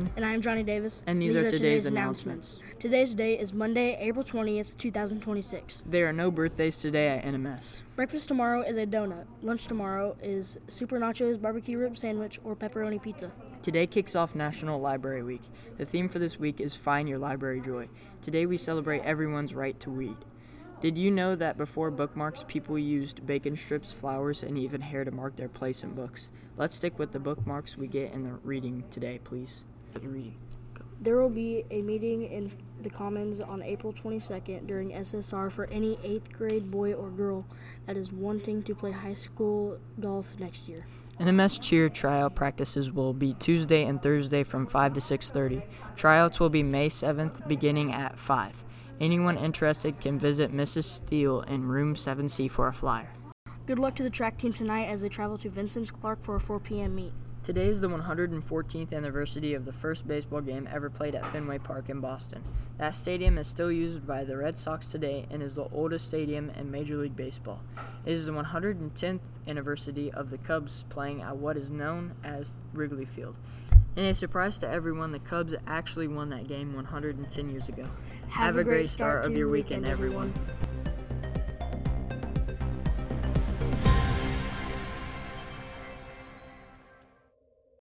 Johnson. And I am Johnny Davis. And these are today's announcements. Today's date is Monday, April 20th, 2026. There are no birthdays today at NMS. Breakfast tomorrow is a donut. Lunch tomorrow is Super Nachos, barbecue rib sandwich, or pepperoni pizza. Today kicks off National Library Week. The theme for this week is Find Your Library Joy. Today we celebrate everyone's right to read. Did you know that before bookmarks, people used bacon strips, flowers, and even hair to mark their place in books? Let's stick with the bookmarks we get in the reading today, please. Reading. Go. There will be a meeting in the Commons on April 22nd during SSR for any 8th grade boy or girl that is wanting to play high school golf next year. NMS cheer tryout practices will be Tuesday and Thursday from 5 to 6:30. Tryouts will be May 7th beginning at 5. Anyone interested can visit Mrs. Steele in room 7C for a flyer. Good luck to the track team tonight as they travel to Vincent Clark for a 4 p.m. meet. Today is the 114th anniversary of the first baseball game ever played at Fenway Park in Boston. That stadium is still used by the Red Sox today and is the oldest stadium in Major League Baseball. It is the 110th anniversary of the Cubs playing at what is known as Wrigley Field. In a surprise to everyone, the Cubs actually won that game 110 years ago. Have a great start of your weekend, everyone.